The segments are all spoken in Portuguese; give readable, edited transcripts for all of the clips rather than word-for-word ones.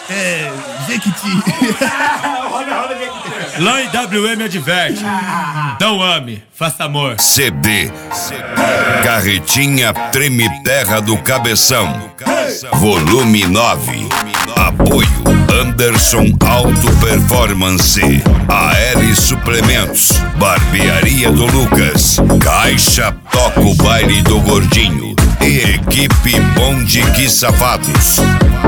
Jequiti. Lá em WM adverte. Não ame, faça amor. CD Carretinha Treme Terra do Cabeção, volume 9. Apoio Anderson Auto Performance, AL Suplementos, Barbearia do Lucas, Caixa Toca o Baile do Gordinho e Equipe Bom de Que Safados.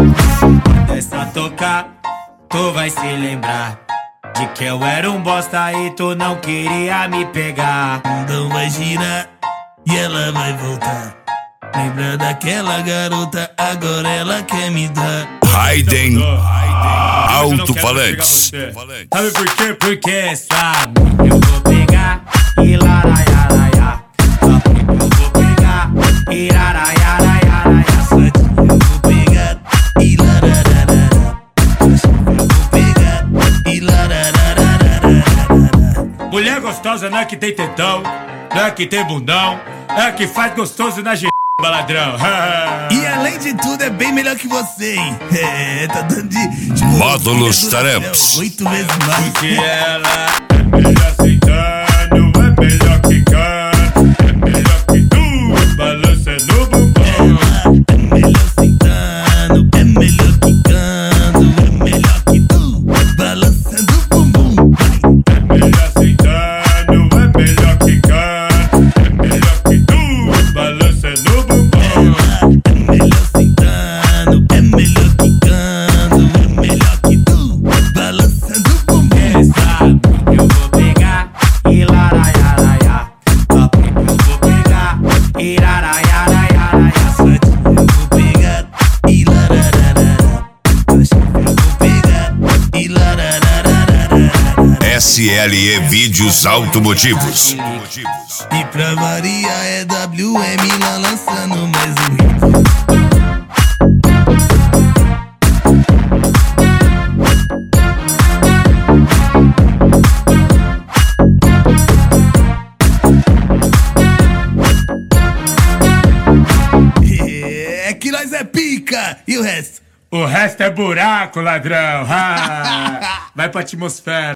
Essa tocar, tu vai se lembrar de que eu era um bosta e tu não queria me pegar. Então vai girar e ela vai voltar. Lembra daquela garota, agora ela quer me dar. Raiden Alto-Falantes. Sabe por quê? Porque essa eu vou pegar e laraiaraia. Eu vou pegar e laraiaraia. Eu vou pegar e larararara. Eu vou pegar e larararara. Mulher gostosa não é que tem tetão, não é que tem bundão, é que faz gostoso na ladrão. E além de tudo é bem melhor que você, hein? Tá dando de tipo, Módulos Tarempos. 8 vezes mais. Que ela é melhor sentando, é melhor quicando, é melhor que tu, balança no bumbum. É melhor sentando, é melhor quicando, é melhor que tu, balançando o bumbum. É melhor sentando, é melhor quicando, é melhor que tu, balança no bumbum. É melhor sentando, é melhor quicando, é melhor que tu, balançando o bumbum. Essa eu vou pegar e laraiaraia. Eu vou pegar e laraiaraia. Eu vou pegar e larararara. Eu vou pegar e larararara. SLE Vídeos Automotivos. E pra variar é WM lá lançando mais um hit. É que nós é pica! E o resto? O resto é buraco, ladrão. Vai pra atmosfera.